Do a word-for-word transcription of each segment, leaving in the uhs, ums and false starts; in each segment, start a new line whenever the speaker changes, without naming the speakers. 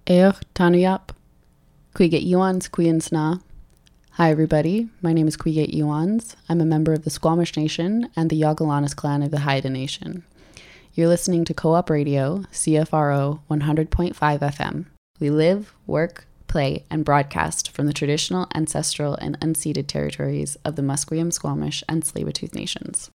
Eoch Tanuyap, Quiget Iwans Quinsna. Hi everybody, my name is Quiget Iwans. I'm a member of the Squamish Nation and the Yagalanas clan of the Haida Nation. You're listening to Co-op Radio, C F R O one hundred point five F M. We live, work, play, and broadcast from the traditional, ancestral, and unceded territories of the Musqueam, Squamish, and Tsleil-Waututh nations.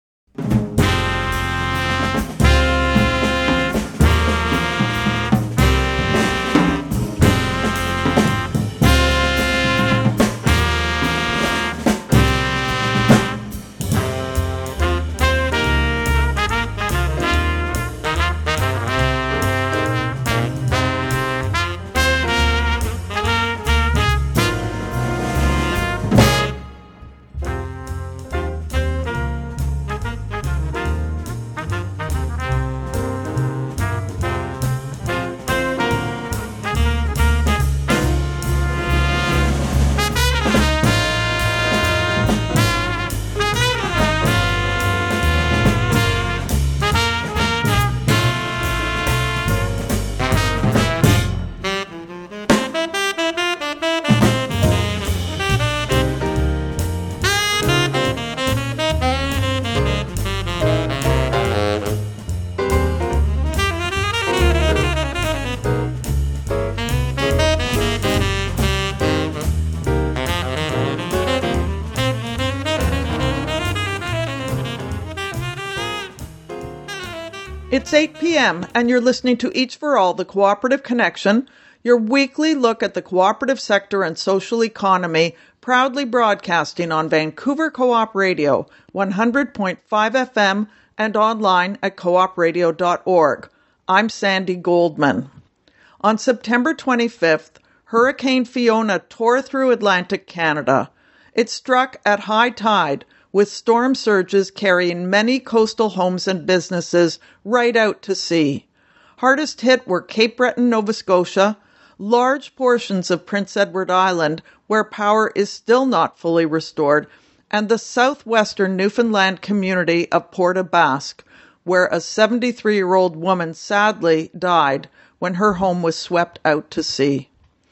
It's eight p.m. and you're listening to Each for All, the Cooperative Connection, your weekly look at the cooperative sector and social economy, proudly broadcasting on Vancouver Co-op Radio, one hundred point five F M, and online at co op radio dot org. I'm Sandy Goldman. On September twenty-fifth, Hurricane Fiona tore through Atlantic Canada. It struck at high tide, with storm surges carrying many coastal homes and businesses right out to sea. Hardest hit were Cape Breton, Nova Scotia, large portions of Prince Edward Island, where power is still not fully restored, and the southwestern Newfoundland community of Port aux Basques, where a seventy-three-year-old woman sadly died when her home was swept out to sea.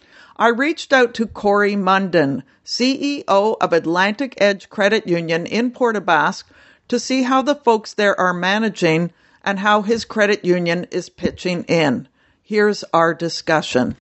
I reached out to Corey Munden, C E O of Atlantic Edge Credit Union in Port aux Basques, to see how the folks there are managing and how his credit union is pitching in. Here's our discussion.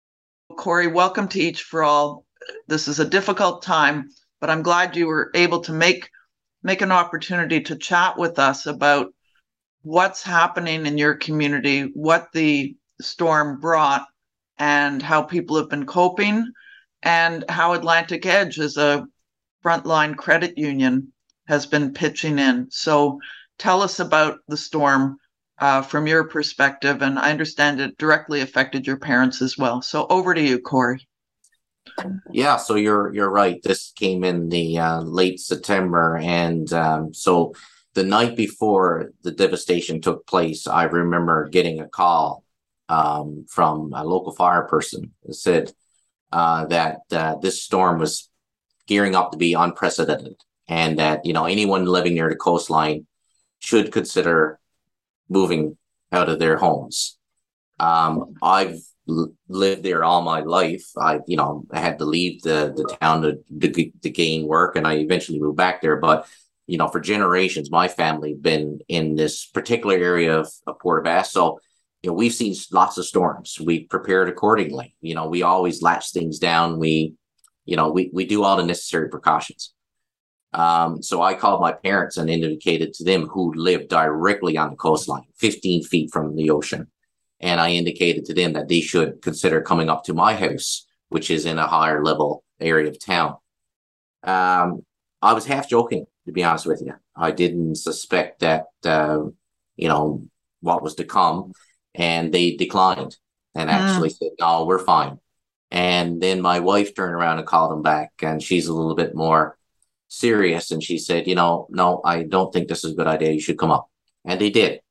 Corey, welcome to Each for All. This is a difficult time, but I'm glad you were able to make make an opportunity to chat with us about what's happening in your community, what the storm brought, and how people have been coping, and how Atlantic Edge as a frontline credit union has been pitching in. So tell us about the storm uh, from your perspective, and I understand it directly affected your parents as well. So over to you, Corey.
Yeah, so you're you're right. This came in the uh, late September, and um, so the night before the devastation took place, I remember getting a call um, from a local fire person that said uh, that uh, this storm was gearing up to be unprecedented, and that, you know, anyone living near the coastline should consider moving out of their homes. Um, I've l- lived there all my life. I, you know, I had to leave the, the town to, to, to gain work, and I eventually moved back there. But, you know, for generations, my family been in this particular area of, of Port aux Basques. So, you know, we've seen lots of storms. We prepared accordingly. You know, we always latch things down. We, you know, we, we do all the necessary precautions. Um, so I called my parents and indicated to them, who lived directly on the coastline, fifteen feet from the ocean. And I indicated to them that they should consider coming up to my house, which is in a higher level area of town. Um, I was half joking, to be honest with you. I didn't suspect that, uh, you know, what was to come. And they declined and actually mm. said, no, we're fine. And then my wife turned around and called them back, and she's a little bit more serious. And she said, you know, no, I don't think this is a good idea. You should come up. And they did.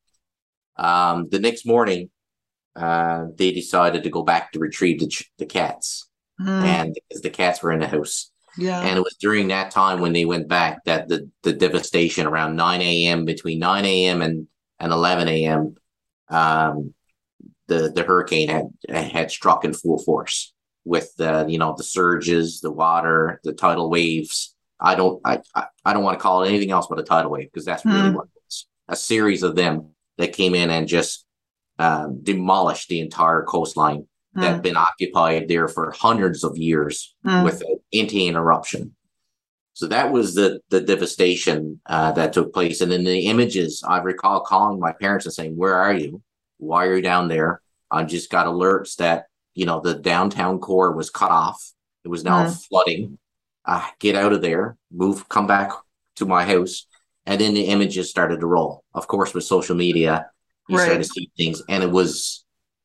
Um, the next morning, uh, they decided to go back to retrieve the, ch- the cats. Mm. And because the cats were in the house.
Yeah.
And it was during that time when they went back that the, the devastation around nine a.m., between nine a.m. and, and eleven a.m., um, the the hurricane had had struck in full force with the you know the surges, the water, the tidal waves. I don't I I, I don't want to call it anything else but a tidal wave, because that's really mm. what it was. A series of them that came in and just um, demolished the entire coastline mm. that had been occupied there for hundreds of years mm. with anti-interruption. So that was the the devastation uh, that took place. And in the images, I recall calling my parents and saying, "Where are you? Why are you down there?" I just got alerts that, you know, the downtown core was cut off. It was now mm. flooding. Uh, get out of there, move, come back to my house. And then the images started to roll. Of course, with social media, you right. started to see things. And it was,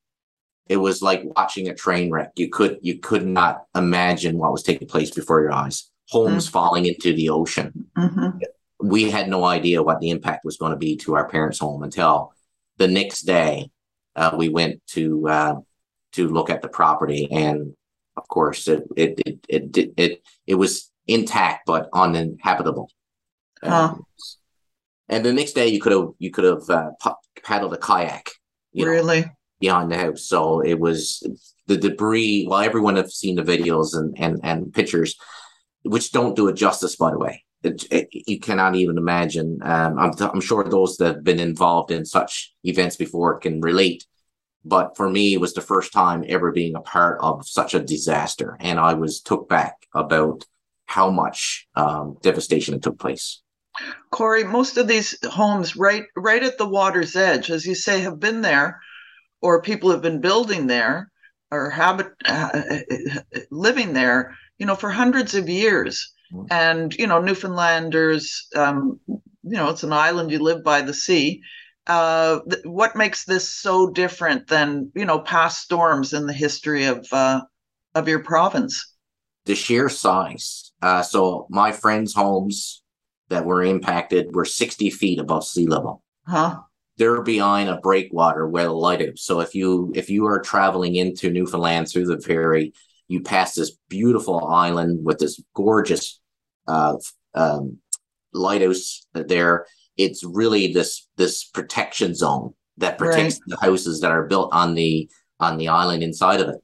it was like watching a train wreck. You could, you could not imagine what was taking place before your eyes. Homes mm. falling into the ocean. Mm-hmm. We had no idea what the impact was going to be to our parents' home until the next day. Uh, we went to uh, to look at the property, and of course, it it it it it, it, it was intact but uninhabitable. Huh. Um, and the next day, you could have you could have uh, paddled a kayak. You
really?
Know, behind the house. So it was the debris. Well, everyone have seen the videos and and and pictures, which don't do it justice, by the way. It, it, you cannot even imagine. Um, I'm, I'm sure those that have been involved in such events before can relate. But for me, it was the first time ever being a part of such a disaster. And I was took back about how much um, devastation it took place.
Corey, most of these homes right, right at the water's edge, as you say, have been there, or people have been building there or habit, uh, living there, you know, for hundreds of years. And, you know, Newfoundlanders, um, you know, it's an island, you live by the sea. Uh, th- what makes this so different than, you know, past storms in the history of uh, of your province?
The sheer size. Uh, so my friends' homes that were impacted were sixty feet above sea level.
Huh?
They're behind a breakwater where the lighthouse. So if you if you are traveling into Newfoundland through the ferry, you pass this beautiful island with this gorgeous uh, um, lighthouse there. It's really this this protection zone that protects right. the houses that are built on the on the island inside of it.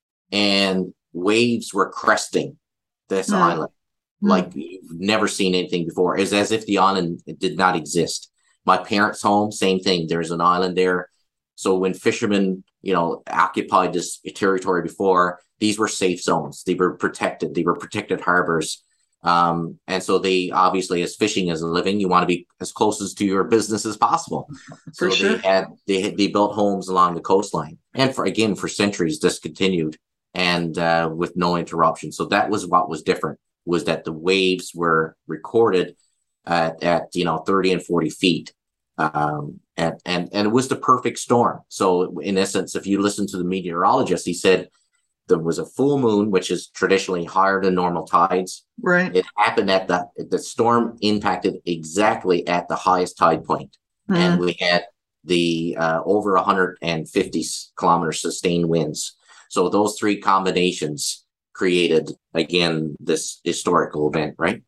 And waves were cresting this mm. island mm. like you've never seen anything before. It's as if the island did not exist. My parents' home, same thing. There's an island there. So when fishermen, you know, occupied this territory before, these were safe zones. They were protected. They were protected harbors. Um, and so they obviously, as fishing as a living, you want to be as close as to your business as possible.
For
so
sure.
they had they had, they built homes along the coastline, and for again for centuries this continued, and uh, with no interruption. So that was what was different, was that the waves were recorded at, at you know thirty and forty feet. Um, and, and, and it was the perfect storm. So in essence, if you listen to the meteorologist, he said there was a full moon, which is traditionally higher than normal tides.
Right.
It happened at the, the storm impacted exactly at the highest tide point. Mm. And we had the uh, over one hundred fifty kilometer sustained winds. So those three combinations created, again, this historical event, right?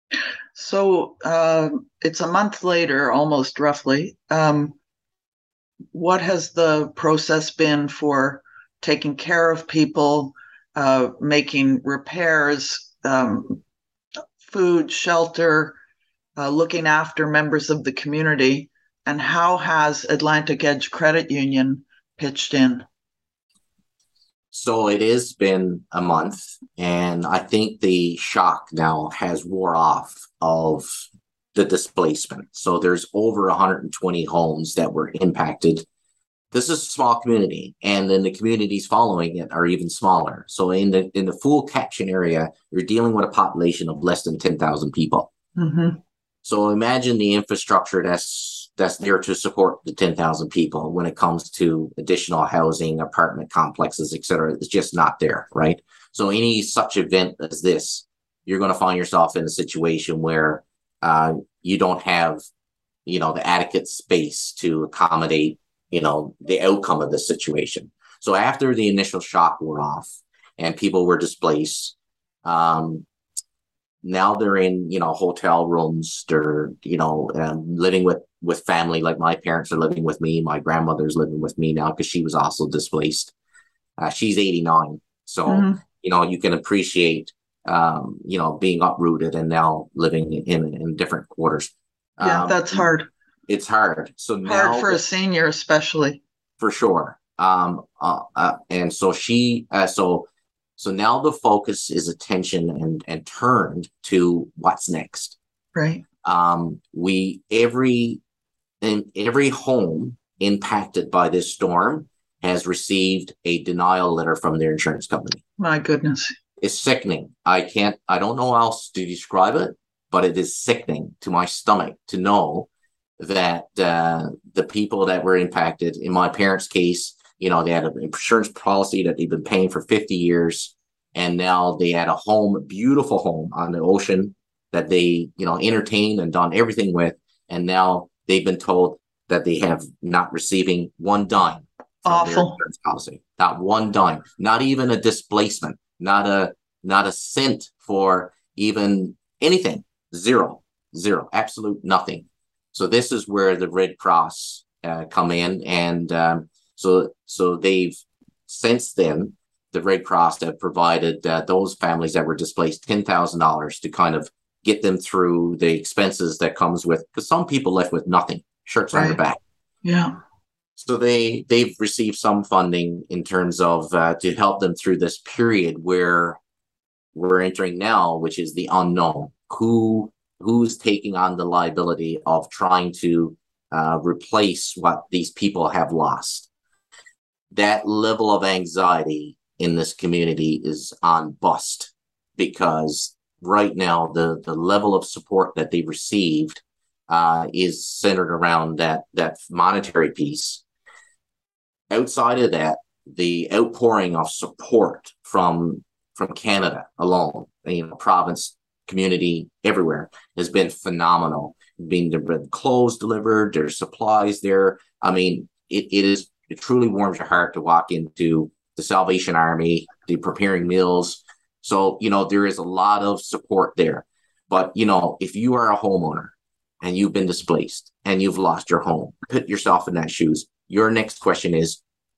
So uh, it's a month later, almost roughly. Um, what has the process been for taking care of people, uh, making repairs, um, food, shelter, uh, looking after members of the community? And how has Atlantic Edge Credit Union pitched in?
So it has been a month, and I think the shock now has wore off of the displacement. So there's over one hundred twenty homes that were impacted. This is a small community, and then the communities following it are even smaller. So in the in the full catchment area, you're dealing with a population of less than ten thousand people. Mm-hmm. So imagine the infrastructure that's that's there to support the ten thousand people when it comes to additional housing, apartment complexes, et cetera. It's just not there, right? So any such event as this, you're going to find yourself in a situation where uh, you don't have, you know, the adequate space to accommodate, you know, the outcome of the situation. So after the initial shock wore off and people were displaced, um, now they're in, you know, hotel rooms. They're, you know, um, living with, with family. Like my parents are living with me. My grandmother's living with me now because she was also displaced. Uh, she's eighty-nine. So, mm-hmm. you know, you can appreciate, um, you know, being uprooted and now living in, in different quarters.
Yeah,
um,
that's hard.
It's hard. So
hard
now,
for a senior, especially.
For sure. Um, uh, uh, and so she, uh, so, so now the focus is attention and, and turned to what's next.
Right.
Um, we, every, in every home impacted by this storm has received a denial letter from their insurance company.
My goodness.
It's sickening. I can't, I don't know how else to describe it, but it is sickening to my stomach to know that uh, the people that were impacted, in my parents' case, you know, they had an insurance policy that they've been paying for fifty years. And now they had a home, a beautiful home on the ocean that they, you know, entertained and done everything with. And now they've been told that they have not receiving one dime from
Awful.
their insurance policy. Not one dime, not even a displacement, not a, not a cent for even anything. Zero, zero, absolute nothing. So this is where the Red Cross uh, come in. And um, so, so they've, since then, the Red Cross have provided uh, those families that were displaced ten thousand dollars to kind of get them through the expenses that comes with, because some people left with nothing, shirts right. on their back.
Yeah.
So they, they've received some funding in terms of uh, to help them through this period where we're entering now, which is the unknown. Who, who's taking on the liability of trying to uh, replace what these people have lost? That level of anxiety in this community is on bust, because right now the the level of support that they've received uh, is centered around that that monetary piece. Outside of that, the outpouring of support from from Canada alone, you know, province, community, everywhere has been phenomenal. Being there been clothes delivered, there's supplies there. I mean, it, it is it truly warms your heart to walk into the Salvation Army, the preparing meals. So, you know, there is a lot of support there. But, you know, if you are a homeowner and you've been displaced and you've lost your home, put yourself in that shoes. Your next question is,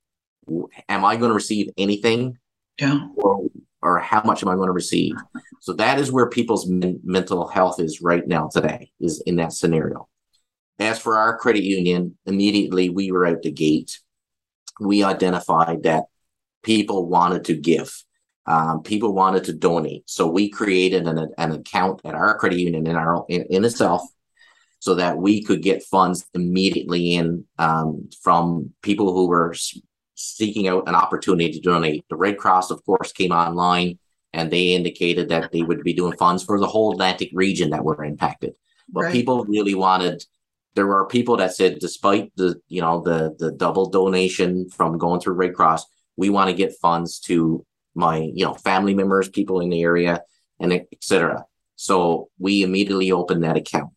am I going to receive anything?
Yeah.
Or, or how much am I going to receive? So that is where people's men- mental health is right now today, is in that scenario. As for our credit union, immediately we were out the gate. We identified that people wanted to give. Um, people wanted to donate. So we created an, an account at our credit union in our in, in itself, so that we could get funds immediately in um, from people who were seeking out an opportunity to donate. The Red Cross, of course, came online, and they indicated that they would be doing funds for the whole Atlantic region that were impacted. But right. people really wanted. There were people that said, despite the you know the the double donation from going through Red Cross, we want to get funds to my, you know, family members, people in the area, and et cetera. So we immediately opened that account.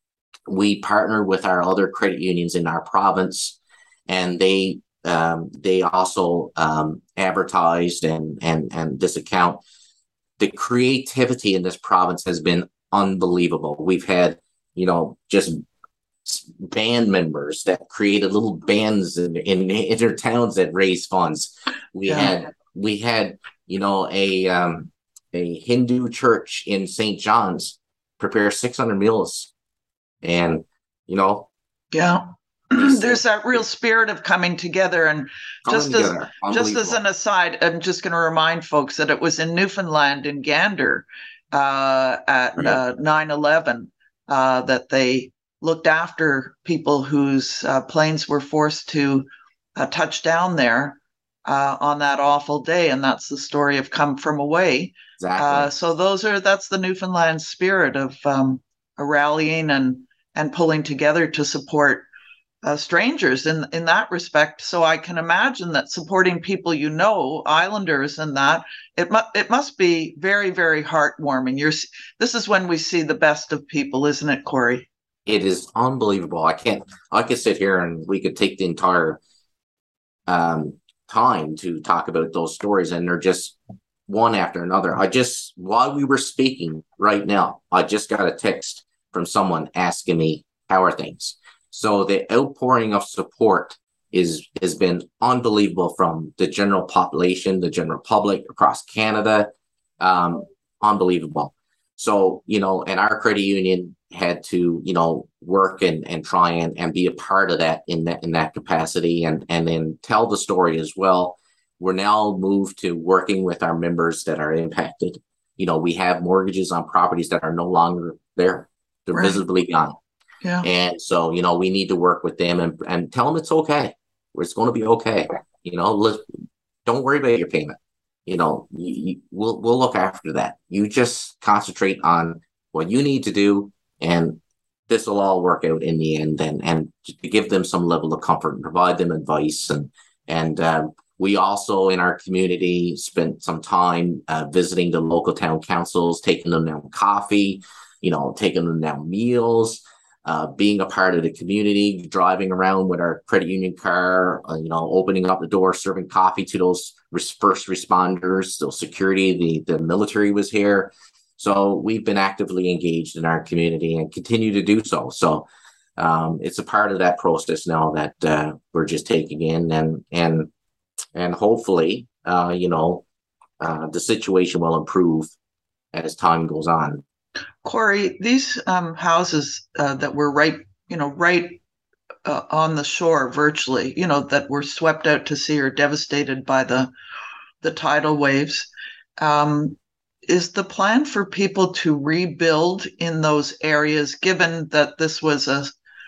We partnered with our other credit unions in our province, and they um, they also um, advertised and and and this account. The creativity in this province has been unbelievable. We've had, you know, just band members that created little bands in, in, in their towns that raise funds. We yeah. had, we had, you know, a, um, a Hindu church in Saint John's prepare six hundred meals. And, you know,
yeah, there's that real spirit of coming together. And just
together.
as, just as an aside, I'm just going to remind folks that it was in Newfoundland, in Gander, uh, at right. uh, nine eleven, uh, that they looked after people whose uh, planes were forced to uh, touch down there uh, on that awful day. And that's the story of Come From Away.
Exactly.
Uh, so those are, that's the Newfoundland spirit of um, a rallying and, and pulling together to support uh, strangers in, in that respect. So I can imagine that supporting people, you know, islanders and that, it, mu- it must be very, very heartwarming. You're, this is when we see the best of people, isn't it, Corey?
It is unbelievable. I can't, I could sit here and we could take the entire um, time to talk about those stories, and they're just, one after another. I just, while we were speaking right now, I just got a text from someone asking me, how are things? So the outpouring of support is has been unbelievable from the general population, the general public across Canada. Um, unbelievable. So, you know, and our credit union had to, you know, work and, and try and, and be a part of that in that in that capacity, and, and then tell the story as well. We're now moved to working with our members that are impacted. You know, we have mortgages on properties that are no longer there. They're right. visibly gone.
Yeah.
And so, you know, we need to work with them and, and tell them it's okay. It's going to be okay. You know, let, don't worry about your payment. You know, you, you, we'll we'll look after that. You just concentrate on what you need to do, and this will all work out in the end. And and to give them some level of comfort and provide them advice. And and um, we also in our community spent some time uh, visiting the local town councils, taking them down coffee, you know, taking them down meals. Uh, being a part of the community, driving around with our credit union car, uh, you know, opening up the door, serving coffee to those res- first responders, those security, the, the military was here. So we've been actively engaged in our community and continue to do so. So um, it's a part of that process now that uh, we're just taking in, and and and hopefully, uh, you know, uh, the situation will improve as time goes on.
Corey, these um, houses uh, that were right, you know, right uh, on the shore, virtually, you know, that were swept out to sea or devastated by the the tidal waves. Um, is the plan for people to rebuild in those areas, given that this was a,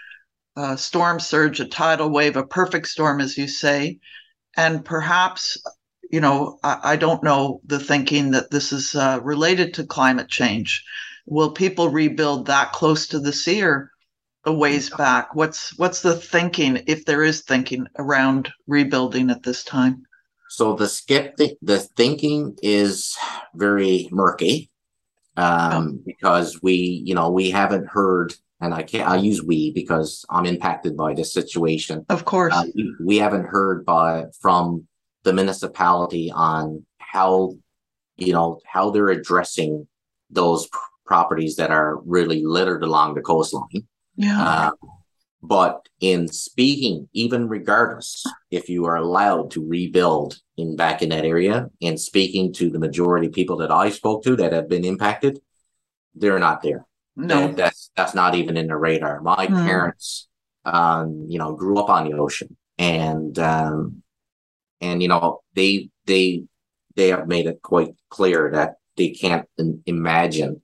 a storm surge, a tidal wave, a perfect storm, as you say, and perhaps, you know, I, I don't know the thinking that this is uh, related to climate change. Will people rebuild that close to the sea or a ways back? What's what's the thinking, if there is thinking, around rebuilding at this time?
So the skeptic, the thinking is very murky um, oh. because we, you know, we haven't heard, and I can't, I use we because I'm impacted by this situation.
Of course.
Uh, we, we haven't heard by from the municipality on how, you know, how they're addressing those pr- properties that are really littered along the coastline.
Yeah.
Uh, but in speaking, even regardless, if you are allowed to rebuild in back in that area, and speaking to the majority of people that I spoke to that have been impacted, they're not there.
No,
that, that's that's not even in the radar. My hmm. parents, um, you know, grew up on the ocean, and um, and you know, they they they have made it quite clear that they can't imagine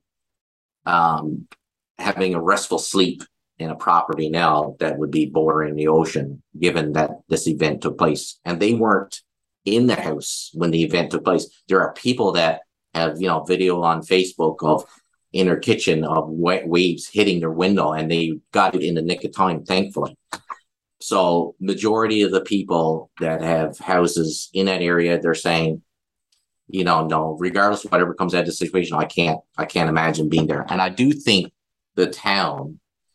um, having a restful sleep in a property now that would be bordering the ocean, given that this event took place. And they weren't in the house when the event took place. There are people that have, you know, video on Facebook of in their kitchen of wet waves hitting their window, and they got it in the nick of time, thankfully. So majority of the people that have houses in that area, they're saying, you know, no, regardless of whatever comes out of the situation, I can't, I can't imagine being there. And I do think the town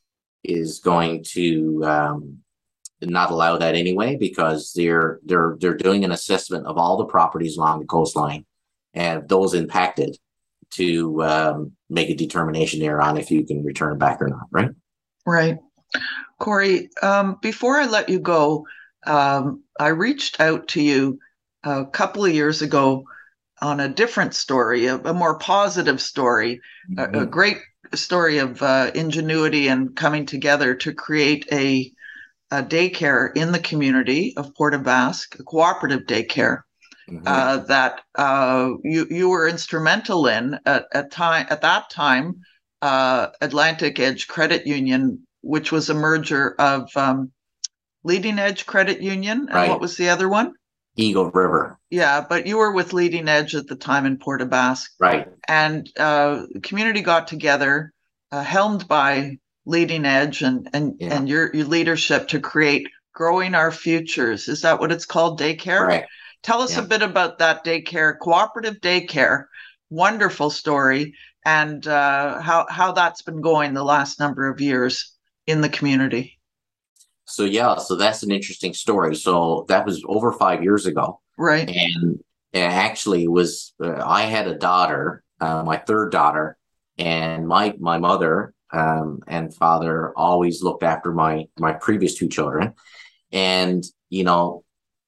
is going to um, not allow that anyway, because they're they're they're doing an assessment of all the properties along the coastline and those impacted to um, make a determination there on if you can return back or not. Right.
Right. Corey, um, before I let you go, um, I reached out to you a couple of years ago on a different story, a, a more positive story, mm-hmm. a, a great story of uh, ingenuity and coming together to create a, a daycare in the community of Port aux Basques, a cooperative daycare mm-hmm. uh, that uh, you you were instrumental in at, at time at that time. Uh, Atlantic Edge Credit Union, which was a merger of um, Leading Edge Credit Union, and right. what was the other one?
Eagle River.
Yeah, but you were with Leading Edge at the time in Port aux Basques.
Right.
And uh, the community got together, uh, helmed by Leading Edge and and, yeah. and your, your leadership to create Growing Our Futures. Is that what it's called? Daycare?
Right.
Tell us
yeah.
a bit about that daycare, cooperative daycare. Wonderful story. And uh, how, how that's been going the last number of years in the community.
So, yeah, so that's an interesting story. So that was over five years ago.
Right.
And actually it was uh, I had a daughter, uh, my third daughter, and my my mother um, and father always looked after my my previous two children, and you know,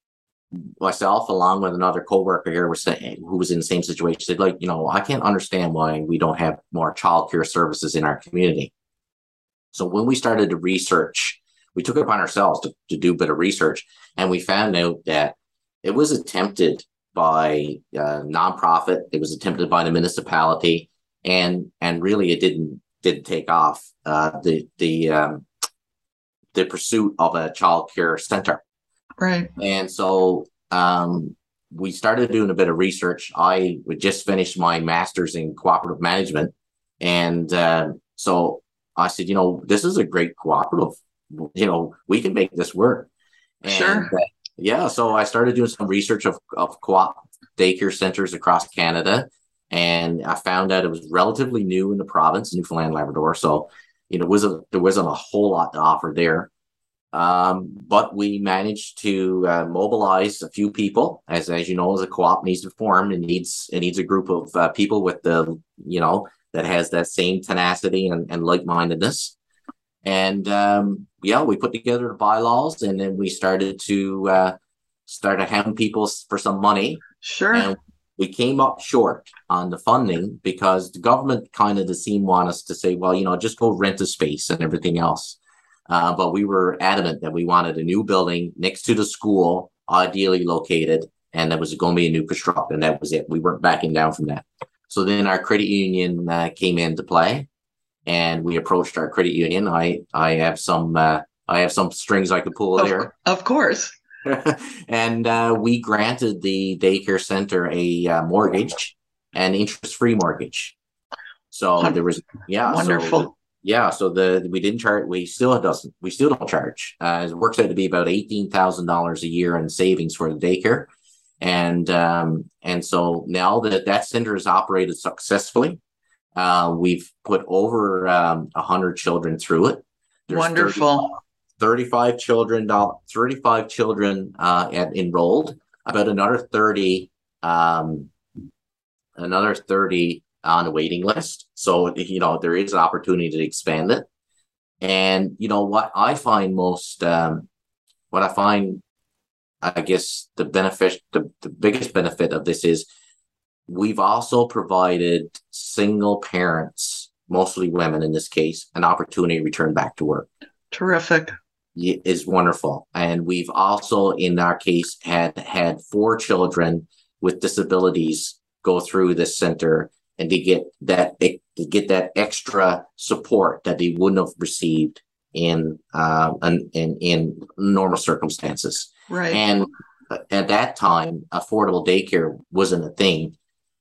myself along with another coworker here was saying, who was in the same situation, said, like, you know, I can't understand why we don't have more childcare services in our community. So when we started to research, we took it upon ourselves to, to do a bit of research, and we found out that it was attempted by a nonprofit, it was attempted by the municipality, and and really it didn't didn't take off. Uh, the the um, the pursuit of a child care center.
Right.
And so um, we started doing a bit of research. I would just finished my master's in cooperative management. And uh, so I said, you know, this is a great cooperative. You know, we can make this work. And,
sure.
Uh, yeah. So I started doing some research of, of co-op daycare centers across Canada. And I found out it was relatively new in the province, Newfoundland, Labrador. So, you know, wasn't, there wasn't a whole lot to offer there. Um, but we managed to uh, mobilize a few people. As as you know, as a co-op needs to form, it needs it needs a group of uh, people with the you know that has that same tenacity and, and like-mindedness. And um, yeah, we put together the bylaws, and then we started to uh, start to hound people for some money.
Sure.
And we came up short on the funding because the government kind of the seemed want us to say, well, you know, just go rent a space and everything else. Uh, but we were adamant that we wanted a new building next to the school, ideally located, and that was going to be a new construct, and that was it. We weren't backing down from that. So then our credit union uh, came into play, and we approached our credit union. I I have some uh, I have some strings I could pull
of,
there,
of course.
and uh, we granted the daycare center a uh, mortgage, an interest-free mortgage. So there was yeah,
wonderful.
So, Yeah, so the we didn't charge. We still doesn't. We still don't charge. Uh, it works out to be about eighteen thousand dollars a year in savings for the daycare, and um, and so now that that center is operated successfully, uh, we've put over um, a hundred children through it.
There's wonderful.
thirty-five children. thirty-five children uh, at, enrolled. About another thirty. Um, another thirty. On a waiting list. So, you know, there is an opportunity to expand it. And, you know, what I find most, um, what I find, I guess, the benefit, the, the biggest benefit of this is we've also provided single parents, mostly women in this case, an opportunity to return back to work.
Terrific.
Is wonderful. And we've also, in our case, had had four children with disabilities go through this center and to get that to get that extra support that they wouldn't have received in uh, in in normal circumstances.
Right.
And at that time, affordable daycare wasn't a thing.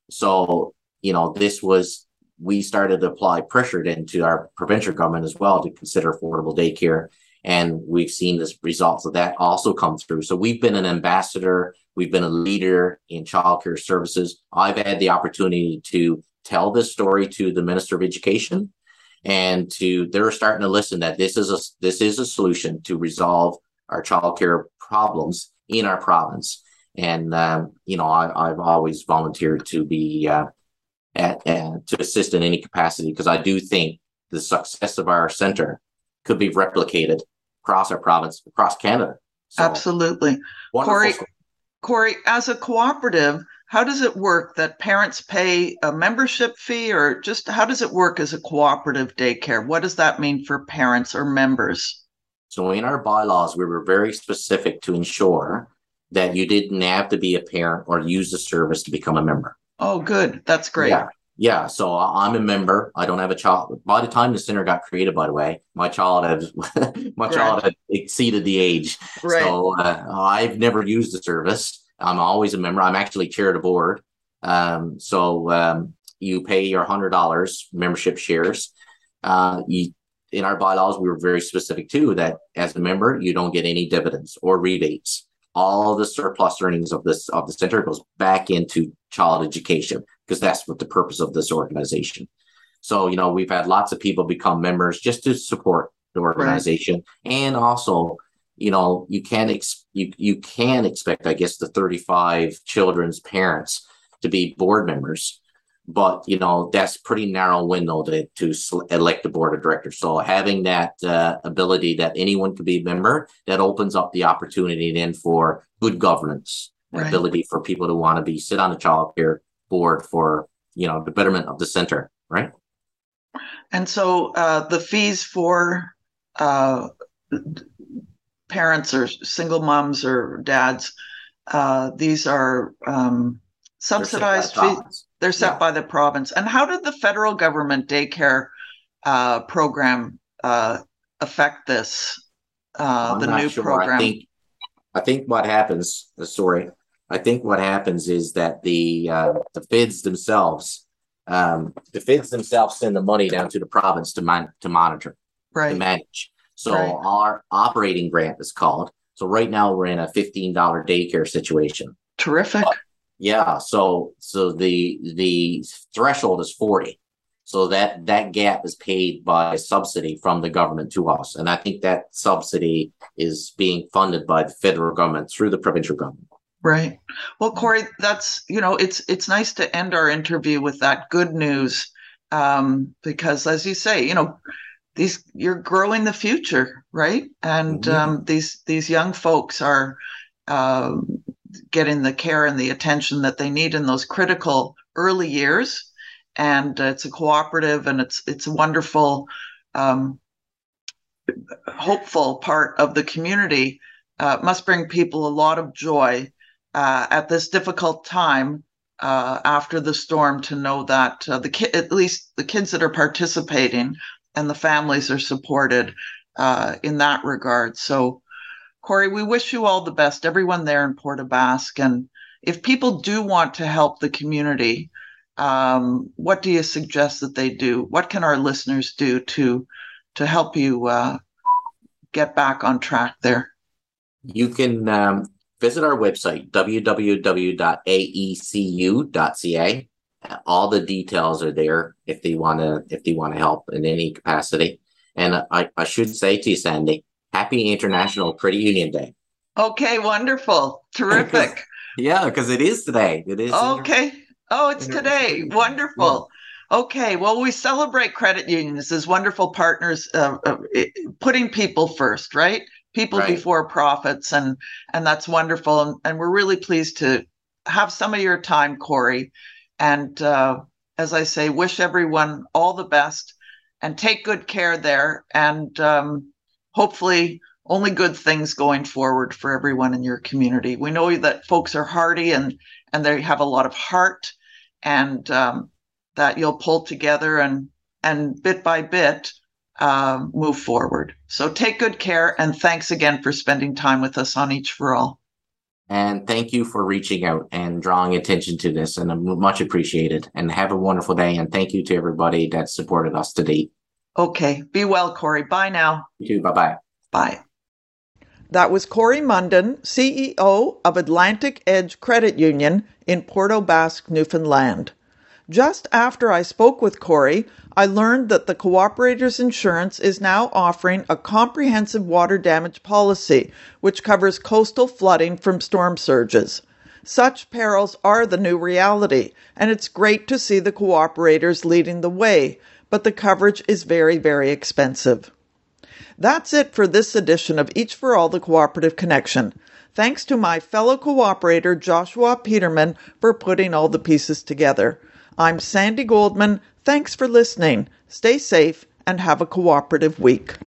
So you know, this was we started to apply pressure into our provincial government as well to consider affordable daycare, and we've seen the results of that also come through. So we've been an ambassador. We've been a leader in childcare services. I've had the opportunity to tell this story to the Minister of Education, and to they're starting to listen that this is a this is a solution to resolve our childcare problems in our province. And um, you know, I, I've always volunteered to be uh, at, uh, to assist in any capacity, because I do think the success of our center could be replicated across our province, across Canada.
So, absolutely, Corey. Corey, as a cooperative, how does it work that parents pay a membership fee, or just how does it work as a cooperative daycare? What does that mean for parents or members?
So in our bylaws, we were very specific to ensure that you didn't have to be a parent or use the service to become a member.
Oh, good. That's great.
Yeah. Yeah. So I'm a member. I don't have a child. By the time the center got created, by the way, my child had my right. child had exceeded the age.
Right.
So uh, I've never used the service. I'm always a member. I'm actually chair of the board. Um, so um, you pay your one hundred dollars membership shares. Uh, you, in our bylaws, we were very specific too that as a member, you don't get any dividends or rebates. All of the surplus earnings of this of the center goes back into child education, because that's what the purpose of this organization. So, you know, we've had lots of people become members just to support the organization, right. and also you know, you can ex- you you can expect, I guess, the thirty-five children's parents to be board members, but you know that's pretty narrow window to to elect the board of directors. So having that uh, ability that anyone could be a member, that opens up the opportunity then for good governance, right. Ability for people to want to be sit on the child care board for you know the betterment of the center, right?
And so uh, the fees for uh, parents or single moms or dads, uh, these are um, subsidized
They're
fees. The They're set yeah. by the province. And how did the federal government daycare uh, program uh, affect this? Uh,
I'm
the
not
new
sure.
program.
I think, I think what happens. Uh, sorry, I think what happens is that the uh, the F I Ds themselves, um, the F I Ds themselves send the money down to the province to man- to monitor,
right.
to manage. So
right.
our operating grant is called. So right now we're in a fifteen dollars daycare situation.
Terrific.
But, yeah. So so the the threshold is forty. So that that gap is paid by subsidy from the government to us, and I think that subsidy is being funded by the federal government through the provincial government.
Right. Well, Corey, that's you know it's it's nice to end our interview with that good news, um, because as you say, you know. These you're growing the future, right? And mm-hmm. um, these these young folks are uh, getting the care and the attention that they need in those critical early years. And uh, it's a cooperative, and it's it's a wonderful, um, hopeful part of the community. Uh, must bring people a lot of joy uh, at this difficult time uh, after the storm to know that uh, the ki- at least the kids that are participating. And the families are supported uh, in that regard. So, Corey, we wish you all the best, everyone there in Port aux Basques. And if people do want to help the community, um, what do you suggest that they do? What can our listeners do to to help you uh, get back on track there?
You can um, visit our website, w w w dot a e c u dot c a. All the details are there if they want to if they want to help in any capacity. And I, I should say to you, Sandy, happy International Credit Union Day.
Okay, wonderful. Terrific.
Yeah, because it is today. It is.
Okay. Inter- oh, it's today. Wonderful. Yeah. Okay. Well, we celebrate credit unions as wonderful partners, uh, uh, putting people first, right? People right. before profits. And, and that's wonderful. And, and we're really pleased to have some of your time, Corey. And uh, as I say, wish everyone all the best and take good care there. And um, hopefully only good things going forward for everyone in your community. We know that folks are hardy and, and they have a lot of heart, and um, that you'll pull together and, and bit by bit uh, move forward. So take good care. And thanks again for spending time with us on Each for All.
And thank you for reaching out and drawing attention to this, and much appreciated. And have a wonderful day. And thank you to everybody that supported us to date.
Okay. Be well, Corey. Bye now.
You too. Bye-bye.
Bye.
That was Corey Munden, C E O of Atlantic Edge Credit Union in Port aux Basques, Newfoundland. Just after I spoke with Corey, I learned that the Cooperators Insurance is now offering a comprehensive water damage policy, which covers coastal flooding from storm surges. Such perils are the new reality, and it's great to see the cooperators leading the way, but the coverage is very, very expensive. That's it for this edition of Each for All, the Cooperative Connection. Thanks to my fellow cooperator, Joshua Peterman, for putting all the pieces together. I'm Sandy Goldman. Thanks for listening. Stay safe and have a cooperative week.